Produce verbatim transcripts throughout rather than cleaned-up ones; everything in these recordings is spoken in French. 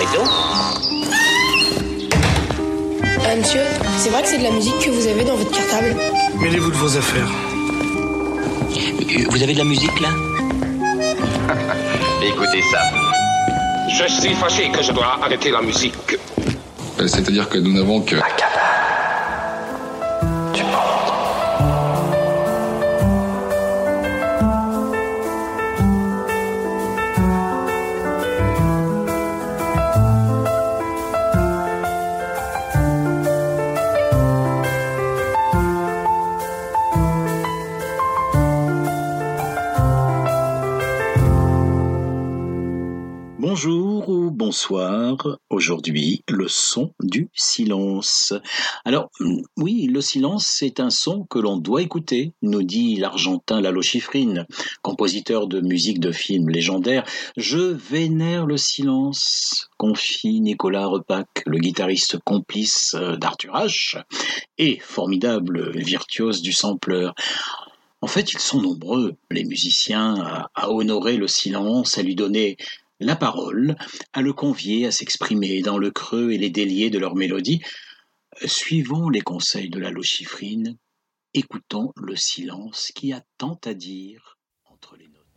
maison. Euh, monsieur, c'est vrai que c'est de la musique que vous avez dans votre cartable? Mêlez-vous de vos affaires. Vous avez de la musique, là? Écoutez ça. Je suis fâché que je dois arrêter la musique. C'est-à-dire que nous n'avons que... La cabane du monde. Bonjour ou bonsoir, aujourd'hui le son du silence. Alors oui, le silence c'est un son que l'on doit écouter, nous dit l'Argentin Lalo Schifrin, compositeur de musique de films légendaires. Je vénère le silence, confie Nicolas Repac, le guitariste complice d'Arthur H et formidable virtuose du sampleur. En fait, ils sont nombreux, les musiciens, à, à honorer le silence, à lui donner la parole, à le convier à s'exprimer dans le creux et les déliés de leur mélodie. Suivons les conseils de Lalo Schifrin, écoutons le silence qui a tant à dire entre les notes.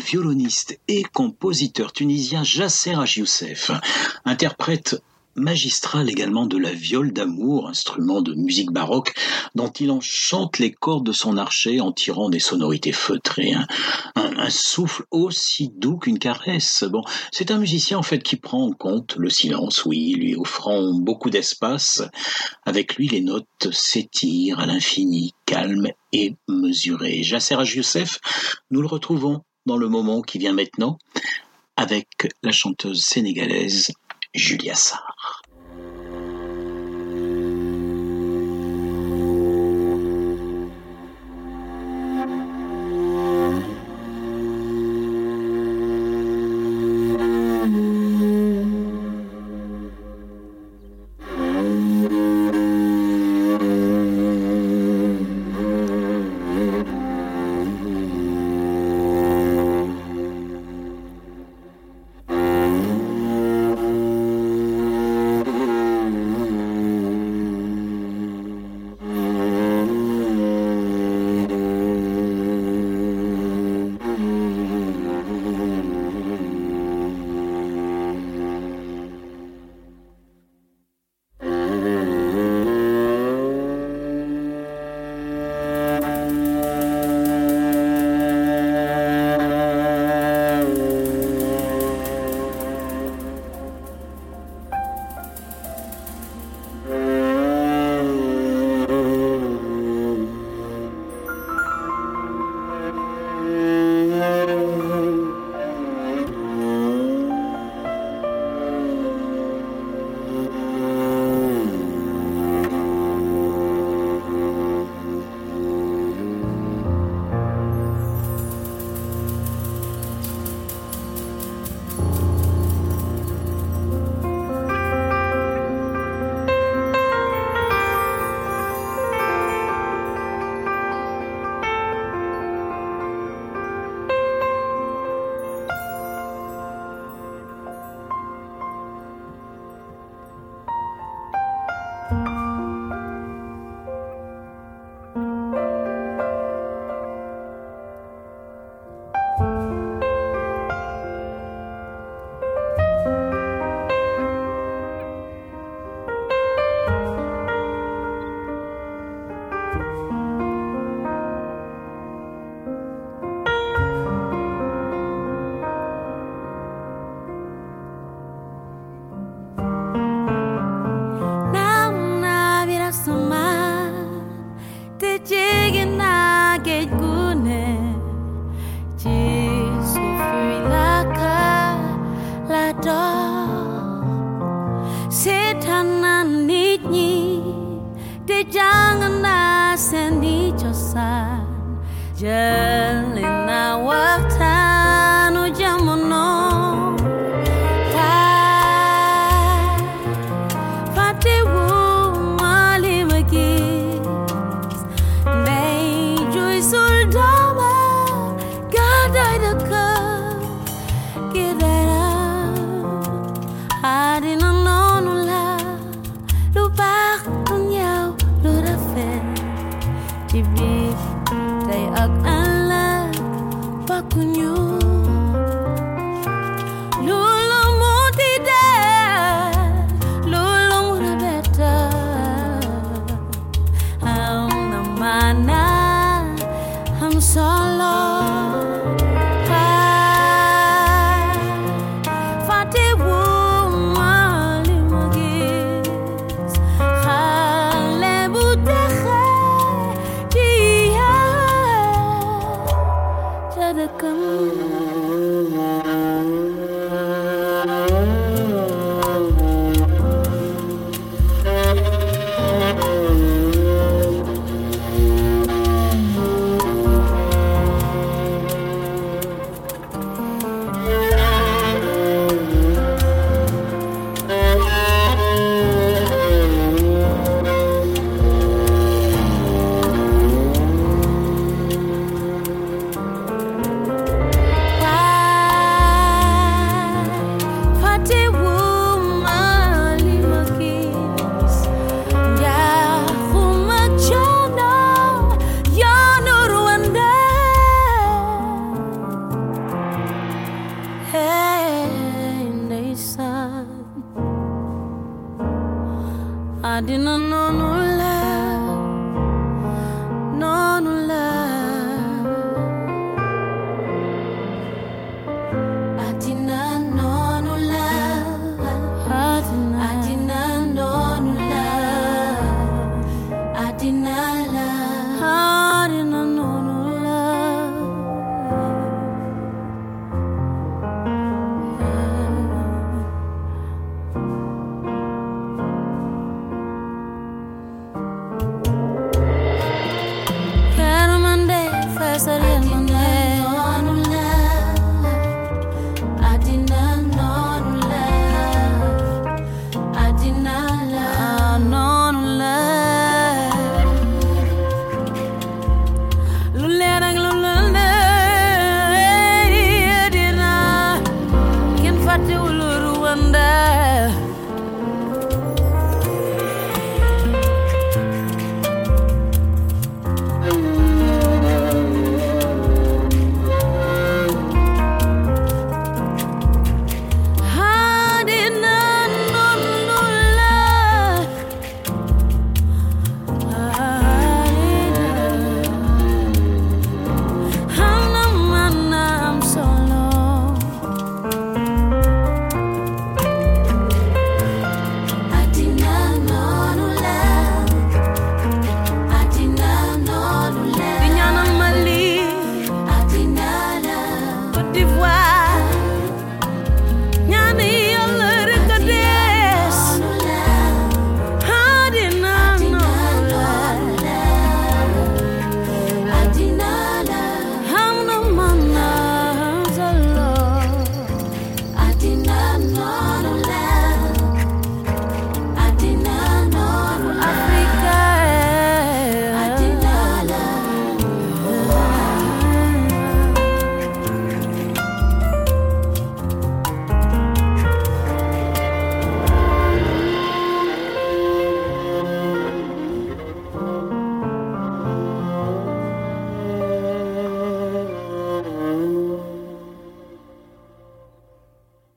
violoniste et compositeur tunisien Jasser Haj Youssef, interprète magistral également de la viole d'amour, instrument de musique baroque dont il enchante les cordes de son archet en tirant des sonorités feutrées, un, un, un souffle aussi doux qu'une caresse. Bon, c'est un musicien en fait qui prend en compte le silence, oui, lui offrant beaucoup d'espace. Avec lui, les notes s'étirent à l'infini, calmes et mesurées. Jasser Haj Youssef, nous le retrouvons dans le moment qui vient maintenant avec la chanteuse sénégalaise Julia Sarr.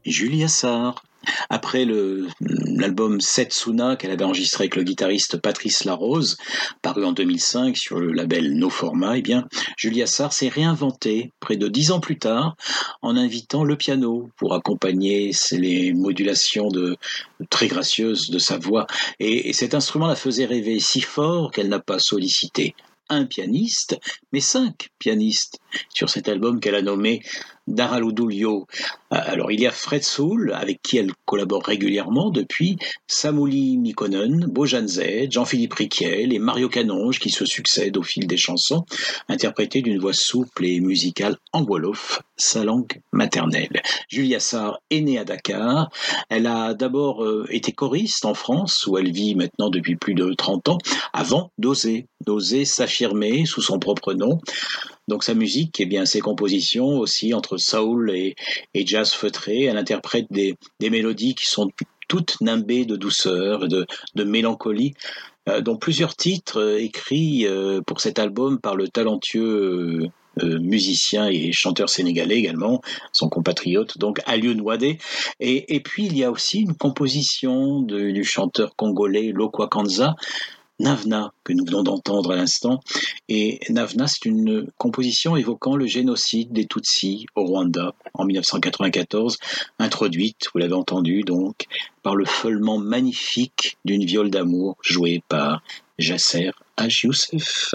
Julia Sarr. Après le, l'album Setsuna qu'elle avait enregistré avec le guitariste Patrice Larose, paru en deux mille cinq sur le label No Format, eh bien, Julia Sarr s'est réinventée près de dix ans plus tard en invitant le piano pour accompagner les modulations de, très gracieuses de sa voix. Et, et cet instrument la faisait rêver si fort qu'elle n'a pas sollicité un pianiste, mais cinq pianistes sur cet album qu'elle a nommé Daraludulio. Alors il y a Fred Soul, avec qui elle collabore régulièrement depuis, Samuli Mikkonen, Bojan Z, Jean-Philippe Riquiel et Mario Canonge qui se succèdent au fil des chansons, interprétées d'une voix souple et musicale en wolof, sa langue maternelle. Julia Sarr est née à Dakar. Elle a d'abord euh, été choriste en France, où elle vit maintenant depuis plus de trente ans, avant d'oser, d'oser s'affirmer sous son propre nom. Donc sa musique, eh bien ses compositions aussi entre soul et, et jazz feutré, elle interprète des, des mélodies qui sont toutes nimbées de douceur, de, de mélancolie, euh, dont plusieurs titres euh, écrits euh, pour cet album par le talentueux euh, musicien et chanteur sénégalais également, son compatriote donc Alioune Wadé. Et, et puis il y a aussi une composition de, du chanteur congolais Lokwa Kanza, Navna, que nous venons d'entendre à l'instant. Et Navna, c'est une composition évoquant le génocide des Tutsis au Rwanda en dix-neuf cent quatre-vingt-quatorze, introduite, vous l'avez entendu donc, par le feulement magnifique d'une viole d'amour jouée par Jasser H. Youssef.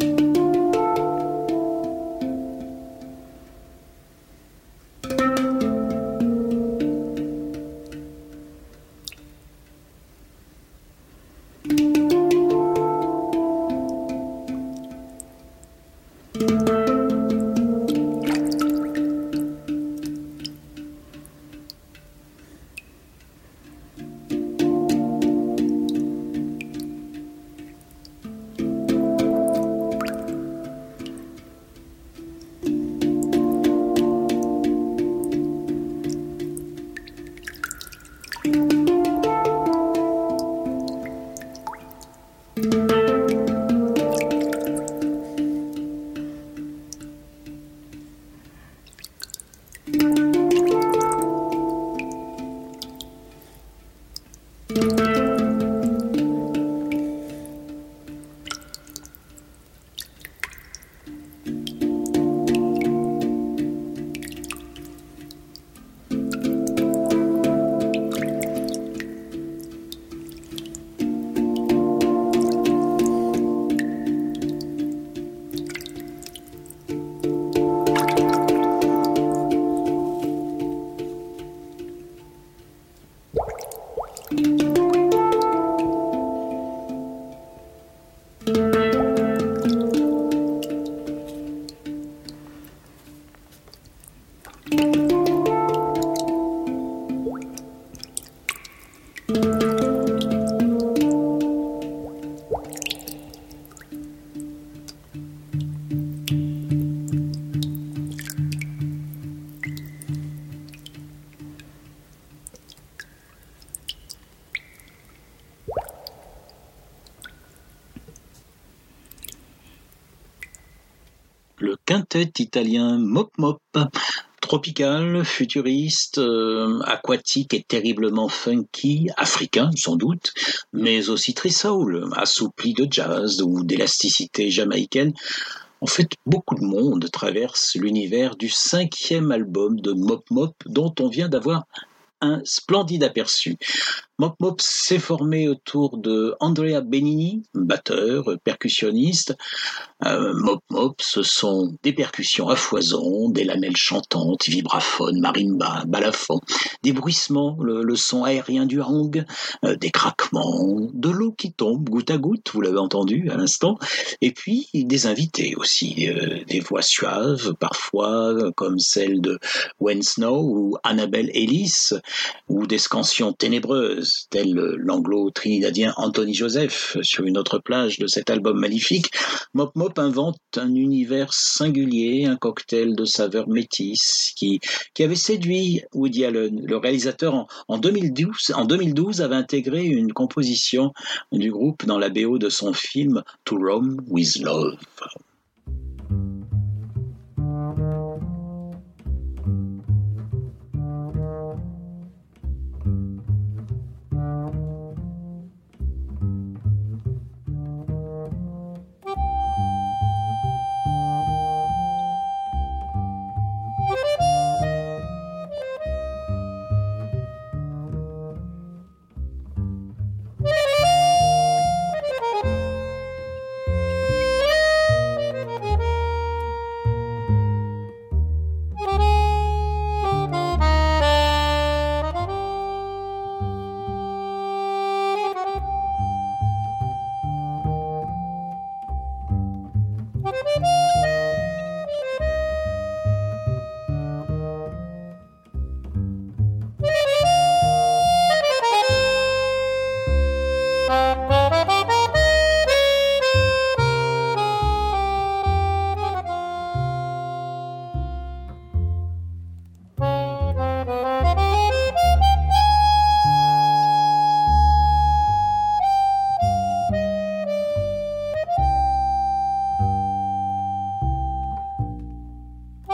Le quintet italien Mop Mop, tropical, futuriste, euh, aquatique et terriblement funky, africain sans doute, mais aussi très soul, assoupli de jazz ou d'élasticité jamaïcaine. En fait, beaucoup de monde traverse l'univers du cinquième album de Mop Mop, dont on vient d'avoir un splendide aperçu. Mop Mop s'est formé autour de Andrea Benini, batteur, percussionniste. Euh, Mop Mop, ce sont des percussions à foison, des lamelles chantantes, vibraphones, marimba, balafon, des bruissements, le, le son aérien du hang, euh, des craquements, de l'eau qui tombe goutte à goutte, vous l'avez entendu à l'instant, et puis des invités aussi, euh, des voix suaves, parfois comme celle de Wayne Snow ou Annabelle Ellis, ou des scansions ténébreuses, tel l'anglo-trinidadien Anthony Joseph sur une autre plage de cet album magnifique. Mop Mop invente un univers singulier, un cocktail de saveurs métisses qui, qui avait séduit Woody Allen. Le réalisateur en, en, deux mille douze, en deux mille douze avait intégré une composition du groupe dans la B O de son film To Rome with Love.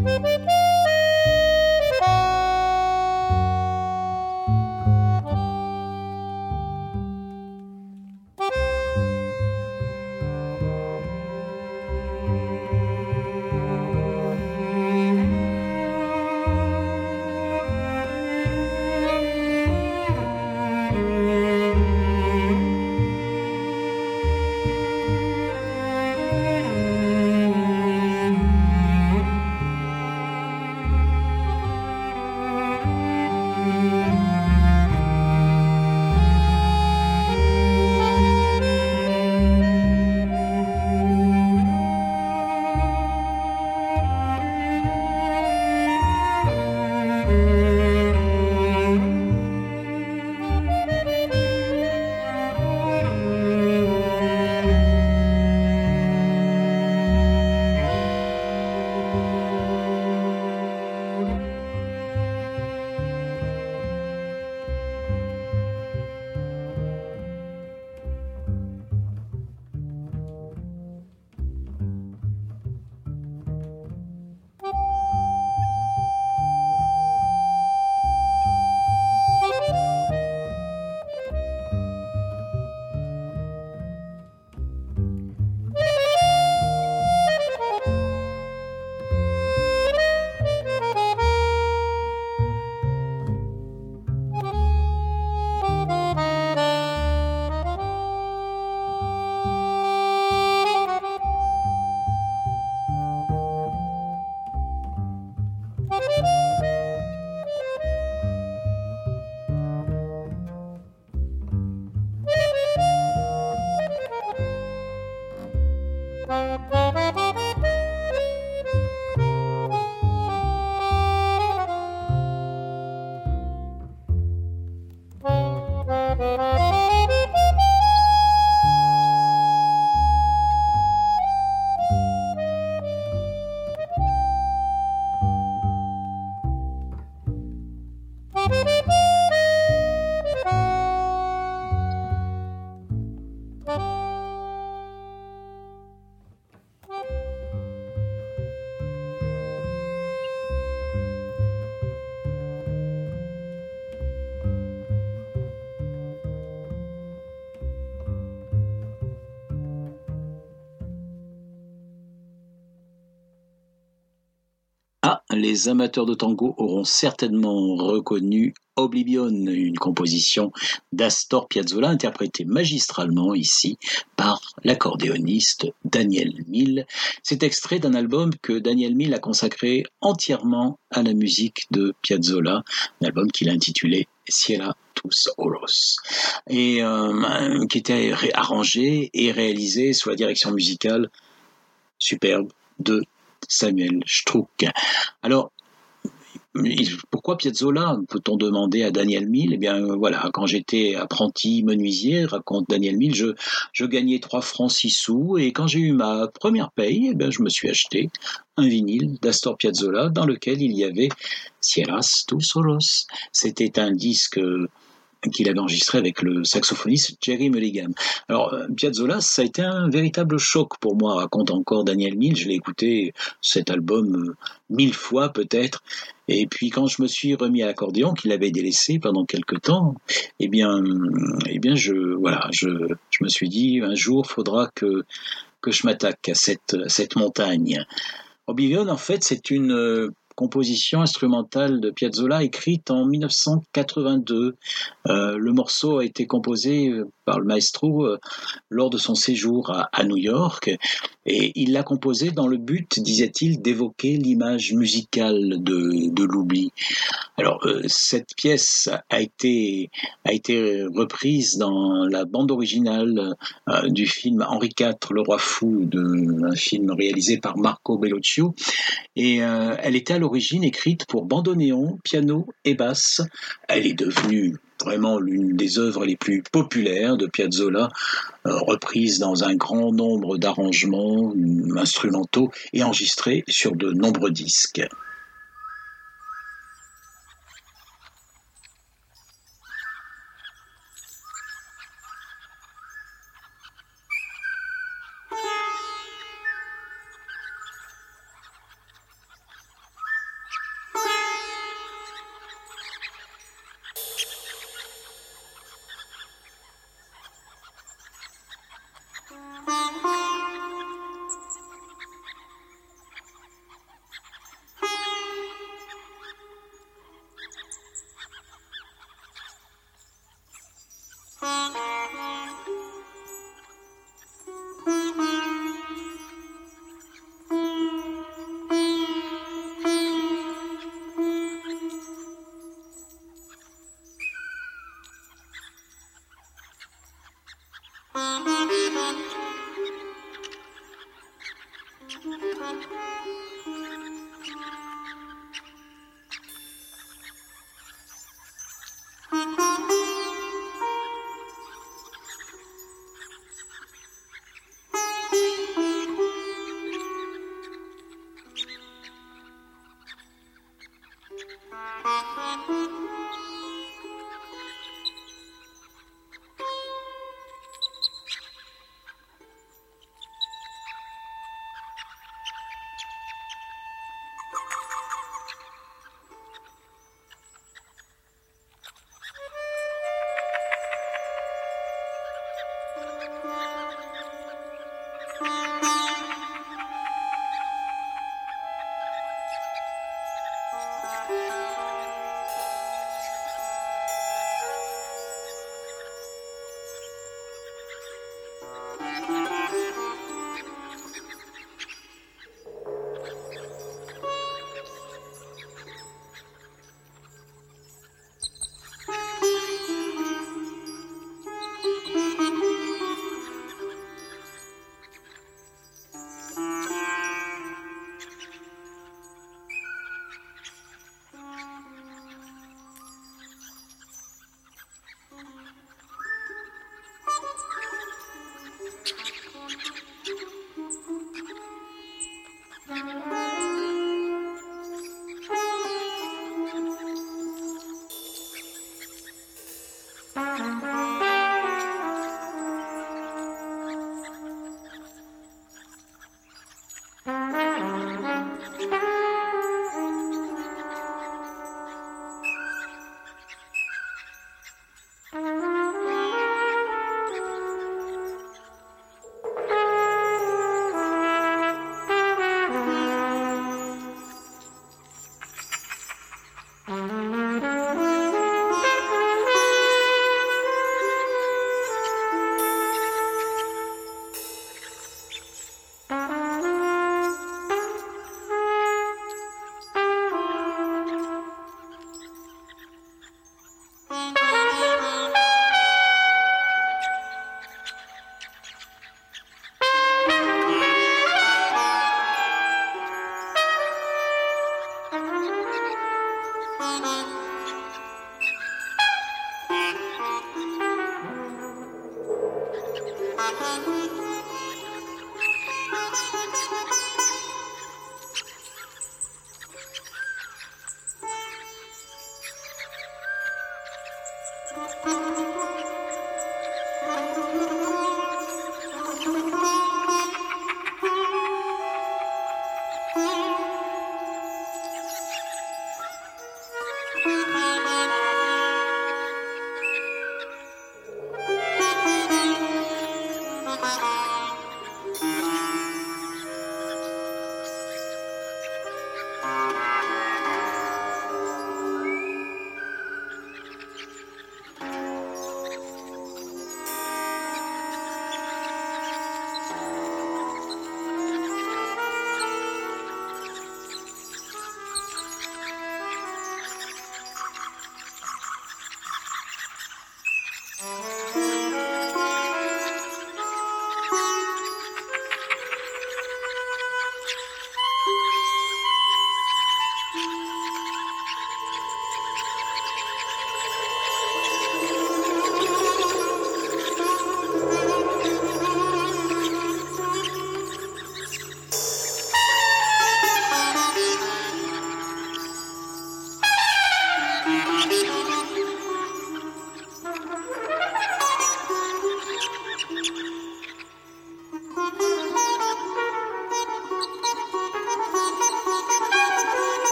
Ah, les amateurs de tango auront certainement reconnu Oblivion, une composition d'Astor Piazzolla interprétée magistralement ici par l'accordéoniste Daniel Mille. C'est extrait d'un album que Daniel Mille a consacré entièrement à la musique de Piazzolla, un album qu'il a intitulé Ciela tous Oros, et euh, qui était ré- arrangé et réalisé sous la direction musicale superbe de Samuel Struck. Alors, pourquoi Piazzolla, peut-on demander à Daniel Mille? Eh bien, voilà, quand j'étais apprenti menuisier, raconte Daniel Mille, je, je gagnais trois francs six sous, et quand j'ai eu ma première paye, eh bien, je me suis acheté un vinyle d'Astor Piazzolla dans lequel il y avait Cielas tu Solos. C'était un disque qu'il avait enregistré avec le saxophoniste Jerry Mulligan. Alors, Piazzolla, ça a été un véritable choc pour moi, raconte encore Daniel Mille. Je l'ai écouté, cet album, mille fois peut-être. Et puis, quand je me suis remis à l'accordéon, qu'il avait délaissé pendant quelque temps, eh bien, eh bien je, voilà, je, je me suis dit, un jour, il faudra que, que je m'attaque à cette, à cette montagne. Oblivion, en fait, c'est une composition instrumentale de Piazzolla écrite en mille neuf cent quatre-vingt-deux. Euh, le morceau a été composé par le maestro euh, lors de son séjour à, à New York, et il l'a composé dans le but, disait-il, d'évoquer l'image musicale de, de l'oubli. Alors, euh, cette pièce a été, a été reprise dans la bande originale euh, du film Henri quatre, Le Roi Fou, de, un film réalisé par Marco Bellocchio, et euh, elle était à l'origine écrite pour bandoneon, piano et basse. Elle est devenue vraiment l'une des œuvres les plus populaires de Piazzolla, euh, reprise dans un grand nombre d'arrangements instrumentaux et enregistrée sur de nombreux disques.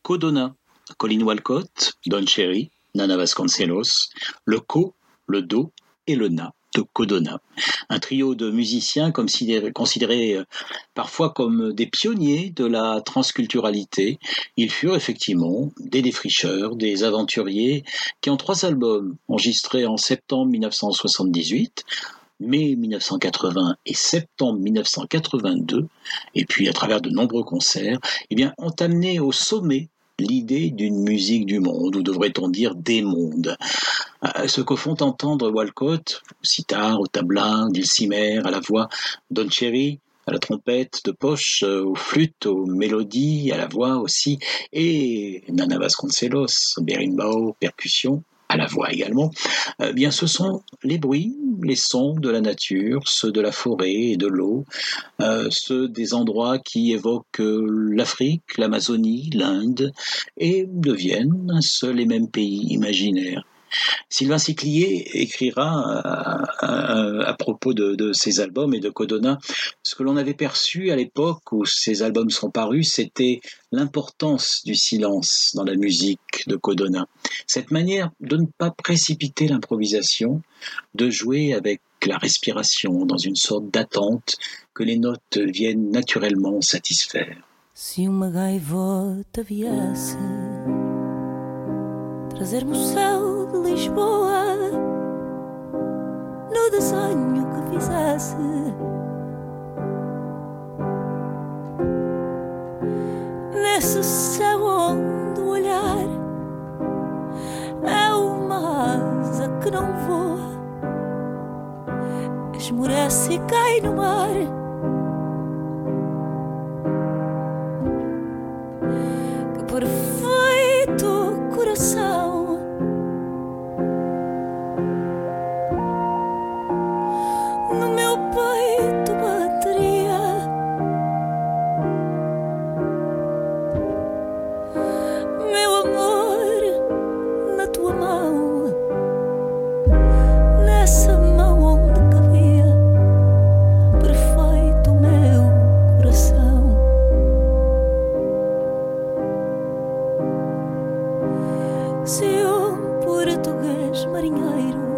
Codona, Colin Walcott, Don Cherry, Nana Vasconcelos, le Co, le Do et le Na de Codona. Un trio de musiciens considérés, considérés parfois comme des pionniers de la transculturalité. Ils furent effectivement des défricheurs, des aventuriers qui ont trois albums enregistrés en septembre dix-neuf cent soixante-dix-huit, mai dix-neuf cent quatre-vingts et septembre dix-neuf cent quatre-vingt-deux, et puis à travers de nombreux concerts, eh bien, ont amené au sommet l'idée d'une musique du monde, ou devrait-on dire des mondes. Ce que font entendre Walcott, au sitar, au tabla, Dulcimer, à la voix, Don Cherry, à la trompette de poche, aux flûtes, aux mélodies, à la voix aussi, et Nana Vasconcelos, berimbau, percussion, à la voix également, eh bien ce sont les bruits, les sons de la nature, ceux de la forêt et de l'eau, euh, ceux des endroits qui évoquent l'Afrique, l'Amazonie, l'Inde, et deviennent un seul et même pays imaginaire. Sylvain Siclier écrira à, à, à propos de, de ces albums et de Codona, ce que l'on avait perçu à l'époque où ces albums sont parus, c'était l'importance du silence dans la musique de Codona. Cette manière de ne pas précipiter l'improvisation, de jouer avec la respiration dans une sorte d'attente que les notes viennent naturellement satisfaire. Si uma gaivota viesse trazer-me o céu de Lisboa no desenho que fizesse, nesse céu onde o olhar é uma asa que não voa, esmorece e cai no mar. Que perfeito coração, no meu peito bateria, meu amor, na tua mão, nessa mão onde cabia perfeito o meu coração. Se um português marinheiro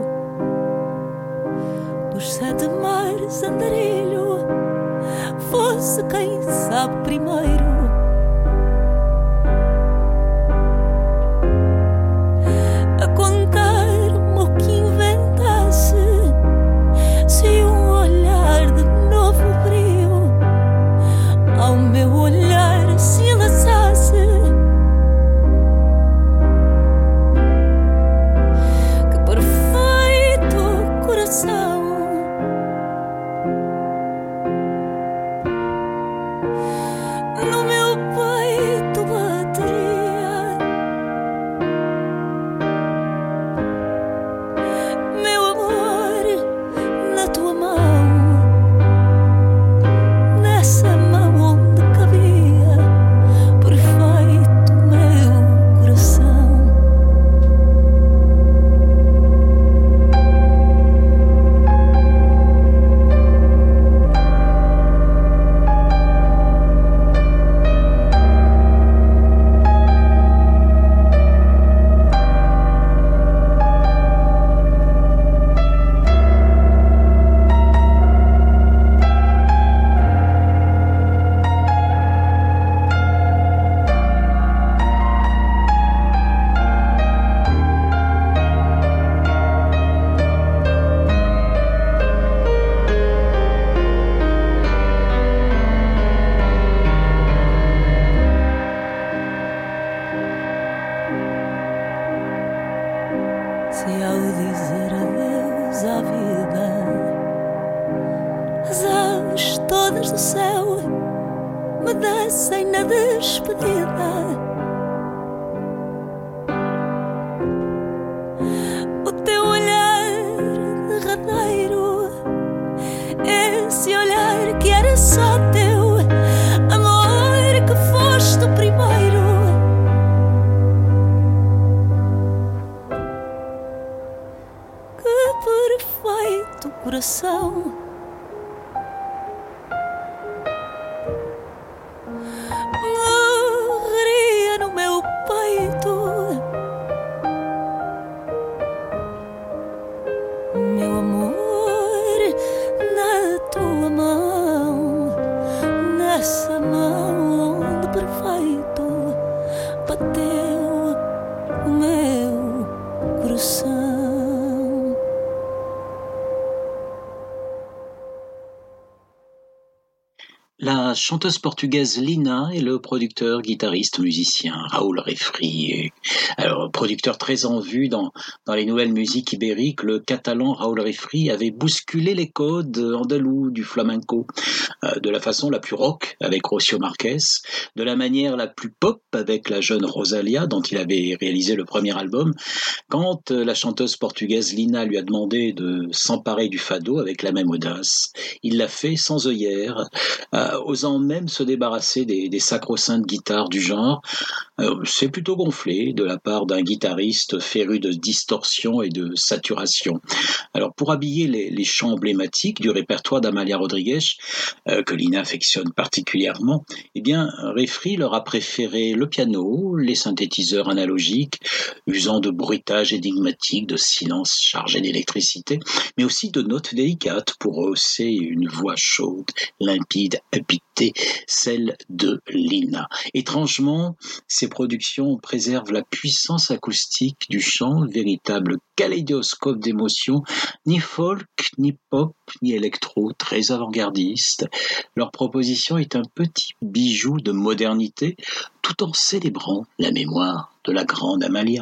dos sete mares andarilho fosse quem sabe primeiro a contar-me o que inventasse, se um olhar de novo brilho ao meu olhar se enlaçasse, que perfeito coração, no meu peito bateria, meu amor, na tua mão, nessa mão onde cabia perfeito o meu coração. Se ao dizer adeus à vida as aves todas do céu me dessem na despedida, o teu olhar derradeiro, esse olhar que era só teu, amor, que foste o primeiro, perfeito coração, morreria no meu coração. La chanteuse portugaise Lina et le producteur, guitariste, musicien Raoul Refri. Alors, producteur très en vue dans, dans les nouvelles musiques ibériques, le catalan Raoul Refri avait bousculé les codes andalous du flamenco, euh, de la façon la plus rock avec Rocio Marquez, de la manière la plus pop avec la jeune Rosalia dont il avait réalisé le premier album. Quand euh, la chanteuse portugaise Lina lui a demandé de s'emparer du fado avec la même audace, il l'a fait sans œillère, euh, osant même se débarrasser des, des sacro-saintes guitares du genre. Euh, c'est plutôt gonflé de la part d'un guitariste féru de distorsion et de saturation. Alors pour habiller les, les chants emblématiques du répertoire d'Amalia Rodrigues, euh, que Lina affectionne particulièrement, eh bien Refri leur a préféré le piano, les synthétiseurs analogiques, usant de bruitages énigmatiques, de silences chargés d'électricité, mais aussi de notes délicates pour hausser une voix chaude, limpide, habitée, celle de Lina. Étrangement, ces productions préservent la puissance acoustique du chant, véritable kaléidoscope d'émotions, ni folk, ni pop, ni électro, très avant-gardiste. Leur proposition est un petit bijou de modernité, tout en célébrant la mémoire de la grande Amalia.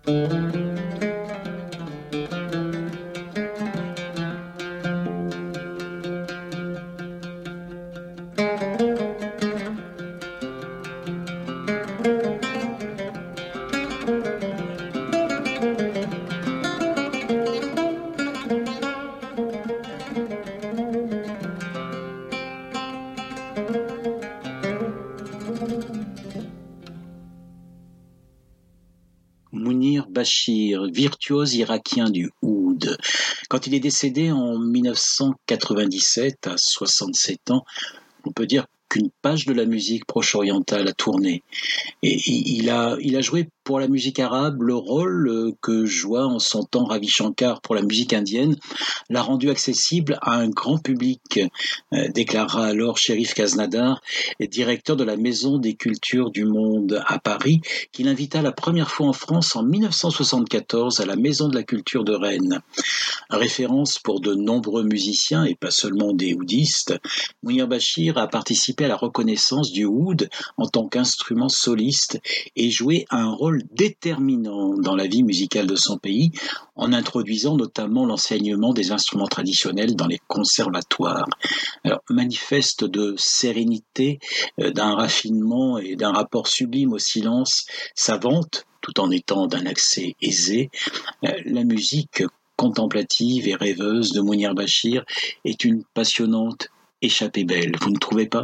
Mounir Bachir, virtuose irakien du oud. Quand il est décédé en mille neuf cent quatre-vingt-dix-sept, à soixante-sept ans, on peut dire qu'une page de la musique proche-orientale a tourné. Et il a, il a joué pour la musique arabe le rôle que joua en son temps Ravi Shankar pour la musique indienne, l'a rendu accessible à un grand public, euh, déclara alors Sherif Kaznadar, directeur de la Maison des Cultures du Monde à Paris, qu'il invita la première fois en France en mille neuf cent soixante-quatorze à la Maison de la Culture de Rennes. Référence pour de nombreux musiciens et pas seulement des oudistes, Mounir Bachir a participé à la reconnaissance du oud en tant qu'instrument soliste et joué un rôle déterminant dans la vie musicale de son pays, en introduisant notamment l'enseignement des instruments traditionnels dans les conservatoires. Alors, manifeste de sérénité, d'un raffinement et d'un rapport sublime au silence, savante, tout en étant d'un accès aisé, la musique contemplative et rêveuse de Mounir Bachir est une passionnante échappée belle, vous ne trouvez pas ?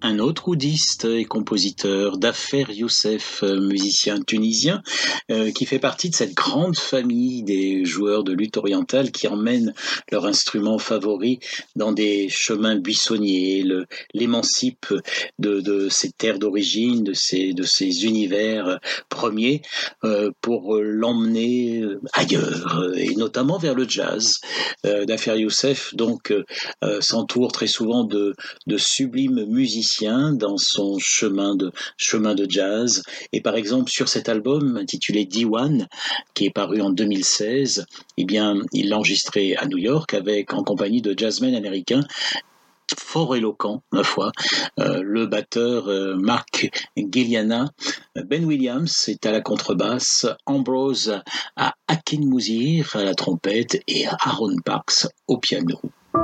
un autre oudiste et compositeur, Dafer Youssef, musicien tunisien, euh, qui fait partie de cette grande famille des joueurs de luth orientale qui emmènent leur instrument favori dans des chemins buissonniers, le, l'émancipe de, de ces terres d'origine, de ces, de ces univers premiers, euh, pour l'emmener ailleurs, et notamment vers le jazz. Euh, Dafer Youssef, donc, euh, s'entoure très souvent de, de sublimes musiciens dans son chemin de, chemin de jazz. Et par exemple, sur cet album intitulé Diwan, qui est paru en deux mille seize, eh bien, il l'a enregistré à New York avec, en compagnie de jazzmen américains fort éloquent, ma foi, euh, le batteur euh, Mark Guiliana, Ben Williams est à la contrebasse, Ambrose à Akin-Mouzir à la trompette et Aaron Parks au piano.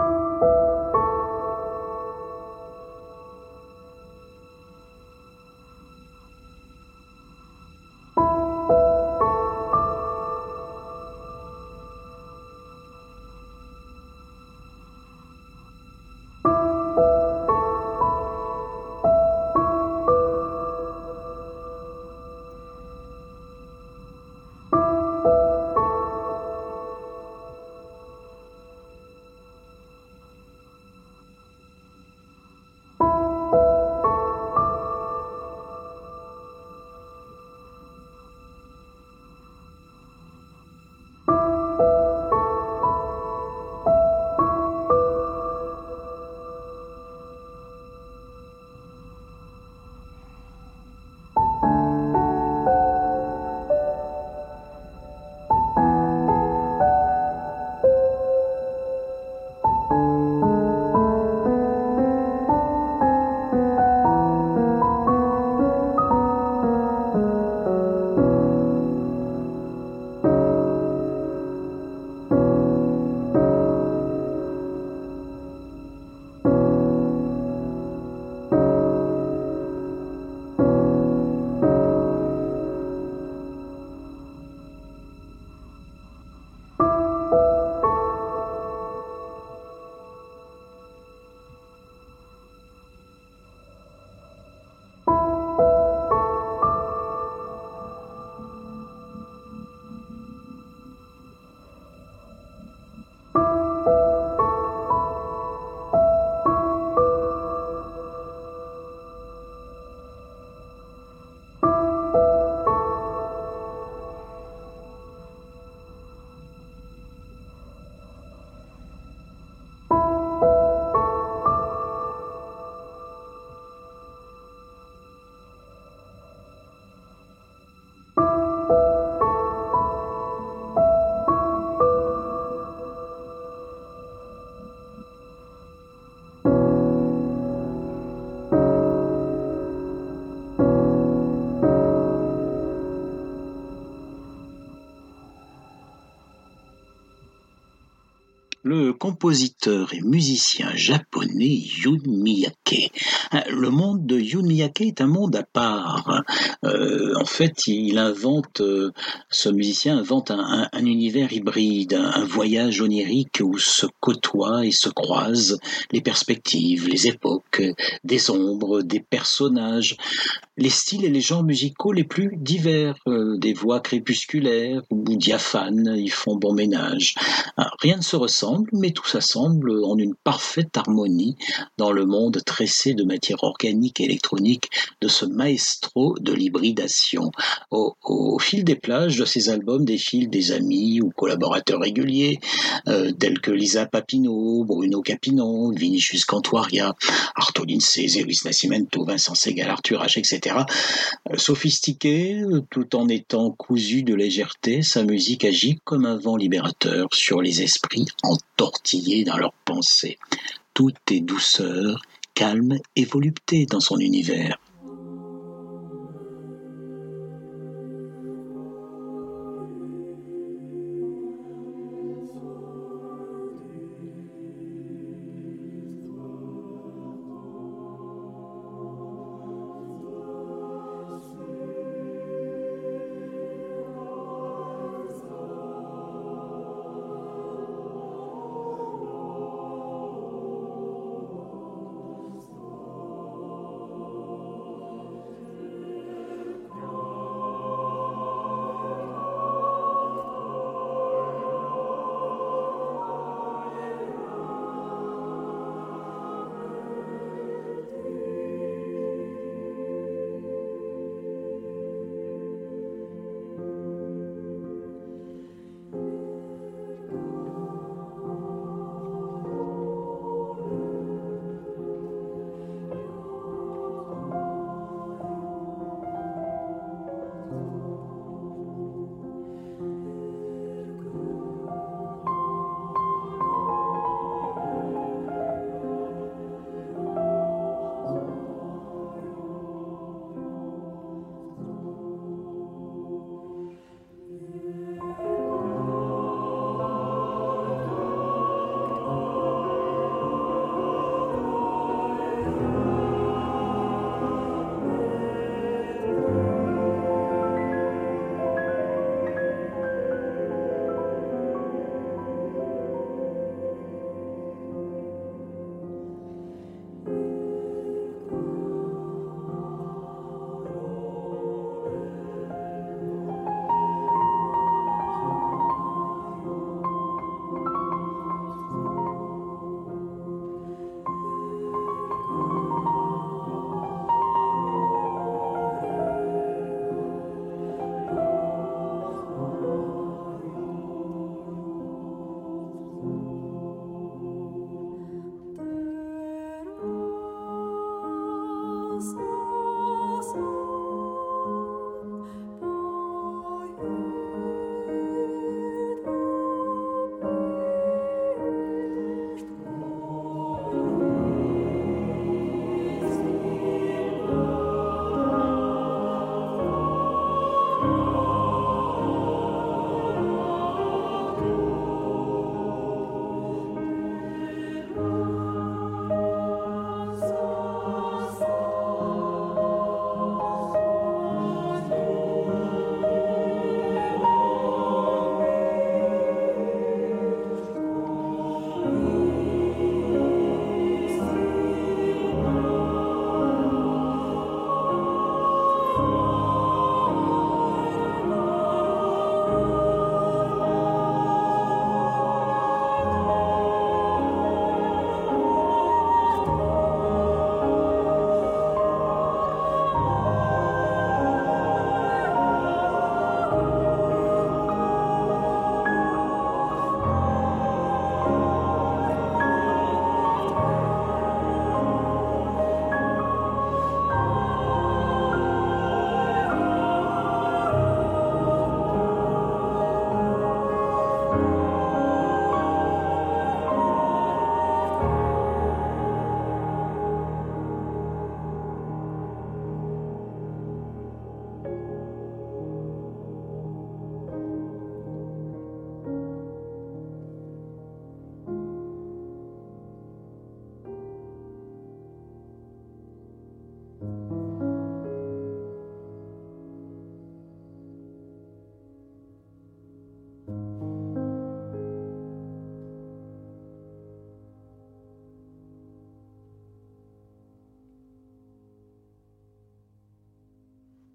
Le compositeur et musicien japonais Jun Miyake. Le monde de Jun Miyake est un monde à part. Euh, en fait, il invente, euh, ce musicien invente un, un, un univers hybride, un, un voyage onirique où se côtoient et se croisent les perspectives, les époques, des ombres, des personnages, les styles et les genres musicaux les plus divers, euh, des voix crépusculaires ou diaphanes, ils font bon ménage. Alors, rien ne se ressemble, mais tout s'assemble en une parfaite harmonie dans le monde tressé de matière organique et électronique de ce maestro de l'hybridation. Au, au fil des plages de ces albums défilent des amis ou collaborateurs réguliers, euh, tels que Lisa Papineau, Bruno Capinon, Vinicius Cantuaria, Arto Lindsay, Luis Nascimento, Vincent Segal, Arthur H, et cetera. Euh, sophistiqué, tout en étant cousu de légèreté, sa musique agit comme un vent libérateur sur les esprits entortillés dans leurs pensées. Tout est douceur, calme et volupté dans son univers.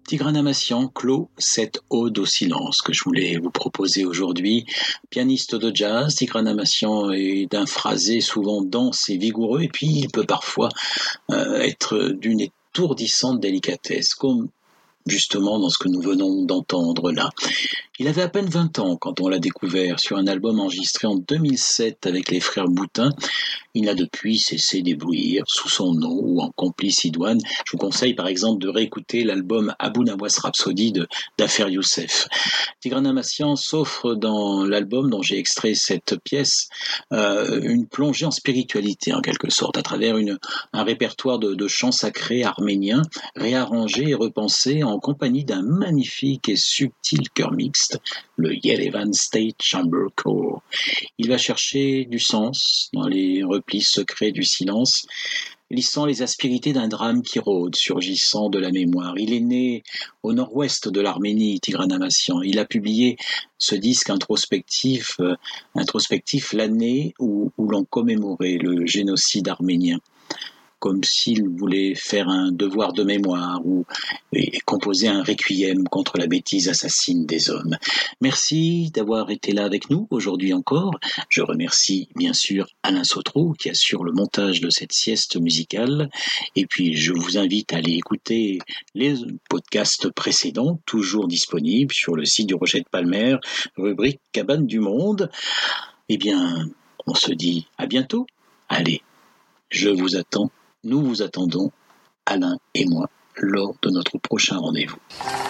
Tigran Amassian clôt cette ode au silence que je voulais vous proposer aujourd'hui. Pianiste de jazz, Tigran Amassian est d'un phrasé souvent dense et vigoureux, et puis il peut parfois euh, être d'une étourdissante délicatesse, comme justement dans ce que nous venons d'entendre là. Il avait à peine vingt ans quand on l'a découvert sur un album enregistré en deux mille sept avec les frères Boutin. Il n'a depuis cessé d'éblouir sous son nom ou en complice idoine. Je vous conseille par exemple de réécouter l'album Abou Nawas Rhapsody de d'Afer Youssef. Tigran Amassian s'offre dans l'album dont j'ai extrait cette pièce euh, une plongée en spiritualité en quelque sorte à travers une, un répertoire de, de chants sacrés arméniens réarrangés et repensés en compagnie d'un magnifique et subtil chœur mixte, le Yerevan State Chamber Choir. Il va chercher du sens dans les replis secrets du silence, lissant les aspérités d'un drame qui rôde, surgissant de la mémoire. Il est né au nord-ouest de l'Arménie, Tigran Amassian. Il a publié ce disque introspectif, euh, introspectif l'année où, où l'on commémorait le génocide arménien, comme s'il voulait faire un devoir de mémoire ou et composer un requiem contre la bêtise assassine des hommes. Merci d'avoir été là avec nous aujourd'hui encore. Je remercie bien sûr Alain Sautreau qui assure le montage de cette sieste musicale. Et puis je vous invite à aller écouter les podcasts précédents, toujours disponibles sur le site du Rocher de Palmer, rubrique Cabane du Monde. Eh bien, on se dit à bientôt. Allez, je vous attends. Nous vous attendons, Alain et moi, lors de notre prochain rendez-vous.